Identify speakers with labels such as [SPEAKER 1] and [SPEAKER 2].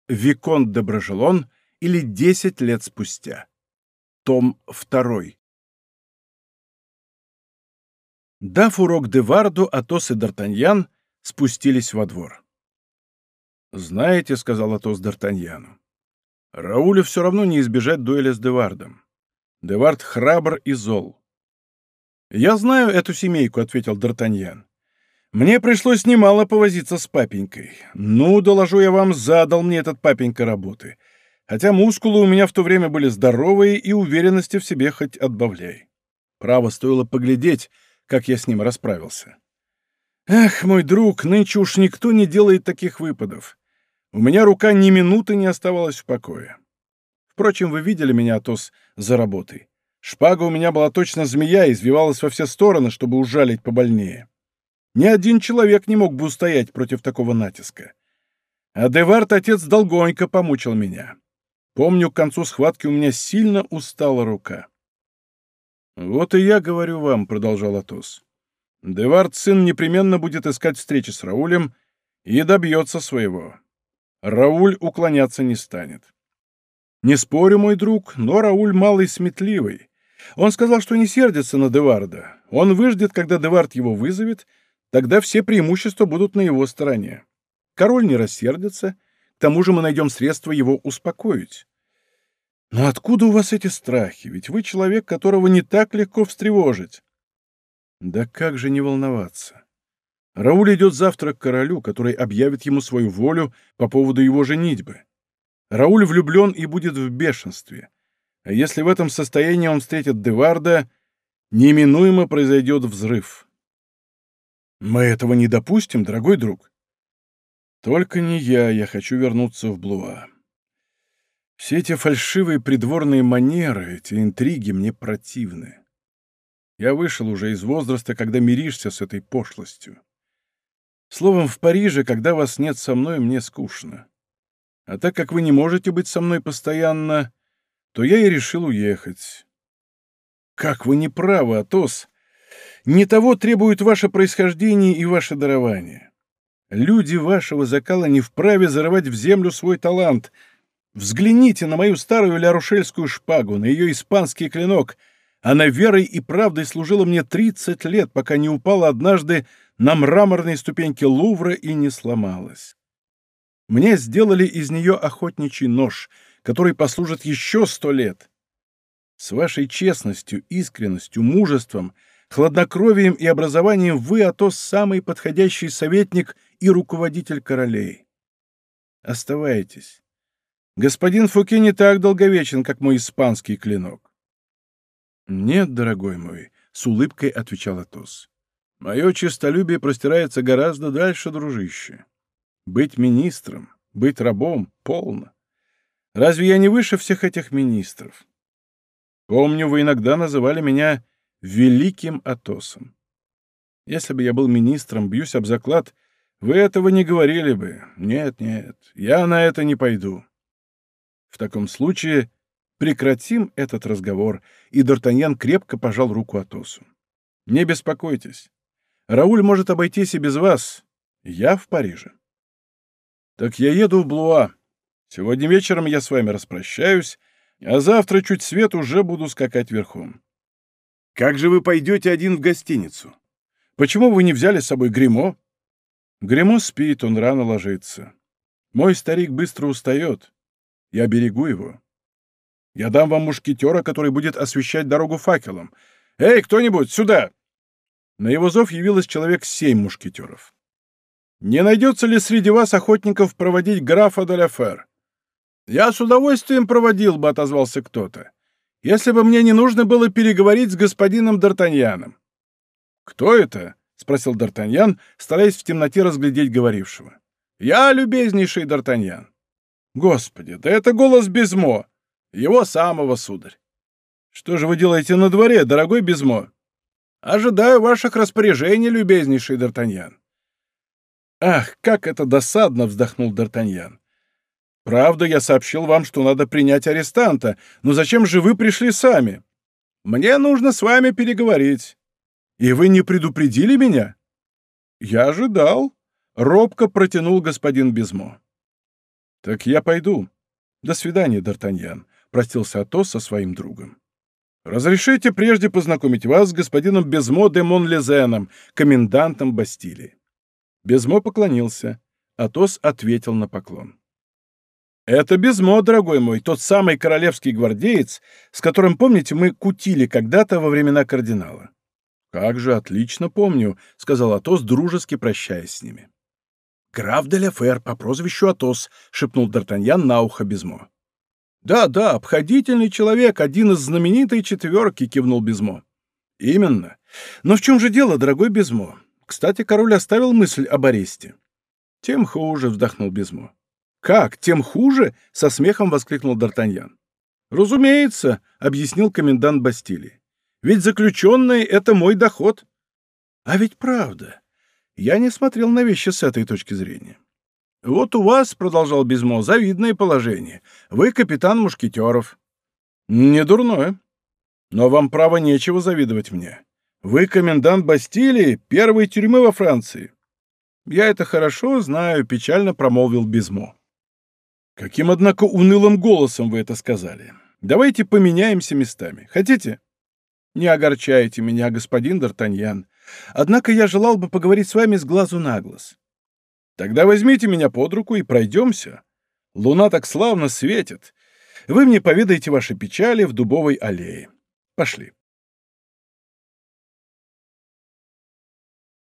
[SPEAKER 1] Виконт де Брожелон или 10 лет спустя. Том 2. Дав урок Деварду, Атос и Д'Артаньян спустились во двор. «Знаете, — сказал Атос Д'Артаньяну, — Раулю все равно не избежать дуэли с Девардом. Девард храбр и зол». «Я знаю эту семейку, — ответил Д'Артаньян. Мне пришлось немало повозиться с папенькой. Ну, доложу я вам, задал мне этот папенька работы. Хотя мускулы у меня в то время были здоровые и уверенности в себе хоть отбавляй. Право, стоило поглядеть, как я с ним расправился. Эх, мой друг, нынче уж никто не делает таких выпадов. У меня рука ни минуты не оставалась в покое. Впрочем, вы видели меня, Атос, за работой. Шпага у меня была точно змея, извивалась во все стороны, чтобы ужалить побольнее. Ни один человек не мог бы устоять против такого натиска. А Девард, отец, долгонько помучил меня. Помню, к концу схватки у меня сильно устала рука. «Вот и я говорю вам, — продолжал Атос, — Девард, сын, непременно будет искать встречи с Раулем и добьется своего. Рауль уклоняться не станет. Не спорю, мой друг, но Рауль малый сметливый. Он сказал, что не сердится на Деварда. Он выждет, когда Девард его вызовет, тогда все преимущества будут на его стороне. Король не рассердится, к тому же мы найдем средства его успокоить. Но откуда у вас эти страхи? Ведь вы человек, которого не так легко встревожить. Да как же не волноваться? Рауль идет завтра к королю, который объявит ему свою волю по поводу его женитьбы. Рауль влюблен и будет в бешенстве. А если в этом состоянии он встретит Деварда, неминуемо произойдет взрыв. Мы этого не допустим, дорогой друг. Только не я хочу вернуться в Блуа. Все эти фальшивые придворные манеры, эти интриги мне противны. Я вышел уже из возраста, когда миришься с этой пошлостью. Словом, в Париже, когда вас нет со мной, мне скучно. А так как вы не можете быть со мной постоянно, то я и решил уехать. Как вы не правы, Атос! Не того требует ваше происхождение и ваше дарование. Люди вашего закала не вправе зарывать в землю свой талант. Взгляните на мою старую ля-рушельскую шпагу, на ее испанский клинок. Она верой и правдой служила мне 30 лет, пока не упала однажды на мраморные ступеньки Лувра и не сломалась. Мне сделали из нее охотничий нож, который послужит еще 100 лет. С вашей честностью, искренностью, мужеством, хладнокровием и образованием вы, Атос, самый подходящий советник и руководитель королей. Оставайтесь. Господин Фуке не так долговечен, как мой испанский клинок. Нет, дорогой мой, — с улыбкой отвечал Атос. Мое честолюбие простирается гораздо дальше, дружище. Быть министром, быть рабом — полно. Разве я не выше всех этих министров? Помню, вы иногда называли меня великим Атосом. Если бы я был министром, бьюсь об заклад, вы этого не говорили бы. Нет, я на это не пойду. В таком случае прекратим этот разговор, и Д'Артаньян крепко пожал руку Атосу. Не беспокойтесь. Рауль может обойтись и без вас. Я в Париже. Так я еду в Блуа. Сегодня вечером я с вами распрощаюсь, а завтра чуть свет уже буду скакать верхом. Как же вы пойдете один в гостиницу? Почему вы не взяли с собой гримо? Гримо спит, он рано ложится. Мой старик быстро устает. Я берегу его. Я дам вам мушкетера, который будет освещать дорогу факелом. Эй, кто-нибудь, сюда!» На его зов явилось человек 7 мушкетеров. «Не найдется ли среди вас охотников проводить графа де ла Фер?» «Я с удовольствием проводил бы», — отозвался кто-то, «если бы мне не нужно было переговорить с господином Д'Артаньяном». «Кто это?» — спросил Д'Артаньян, стараясь в темноте разглядеть говорившего. «Я любезнейший Д'Артаньян». «Господи, да это голос Безмо! Его самого, сударь!» «Что же вы делаете на дворе, дорогой Безмо?» «Ожидаю ваших распоряжений, любезнейший Д'Артаньян». «Ах, как это досадно!» — вздохнул Д'Артаньян. «Правда, я сообщил вам, что надо принять арестанта, но зачем же вы пришли сами? Мне нужно с вами переговорить. И вы не предупредили меня?» «Я ожидал», — робко протянул господин Безмо. Так я пойду. До свидания, Д'Артаньян, простился Атос со своим другом. Разрешите прежде познакомить вас с господином Безмо де Монлезеном, комендантом Бастилии. Безмо поклонился. Атос ответил на поклон. «Это Безмо, дорогой мой, тот самый королевский гвардеец, с которым, помните, мы кутили когда-то во времена кардинала». «Как же, отлично помню», — сказал Атос, дружески прощаясь с ними. «Граф де ля Фер по прозвищу Атос», — шепнул Д'Артаньян на ухо Безмо. «Да, обходительный человек, один из знаменитой четверки», — кивнул Безмо. «Именно. Но в чем же дело, дорогой Безмо? Кстати, король оставил мысль об аресте». «Тем хуже», — вздохнул Безмо. «Как? Тем хуже?» — со смехом воскликнул Д'Артаньян. «Разумеется», — объяснил комендант Бастилии. «Ведь заключенные — это мой доход». «А ведь правда. Я не смотрел на вещи с этой точки зрения». «Вот у вас, — продолжал Безмо, — завидное положение. Вы капитан мушкетеров». «Не дурное. Но вам, право, нечего завидовать мне. Вы комендант Бастилии, первой тюрьмы во Франции». «Я это хорошо знаю», — печально промолвил Безмо. «Каким, однако, унылым голосом вы это сказали. Давайте поменяемся местами. Хотите?» «Не огорчайте меня, господин Д'Артаньян. Однако я желал бы поговорить с вами с глазу на глаз». «Тогда возьмите меня под руку и пройдемся. Луна так славно светит. Вы мне поведаете ваши печали в дубовой аллее. Пошли».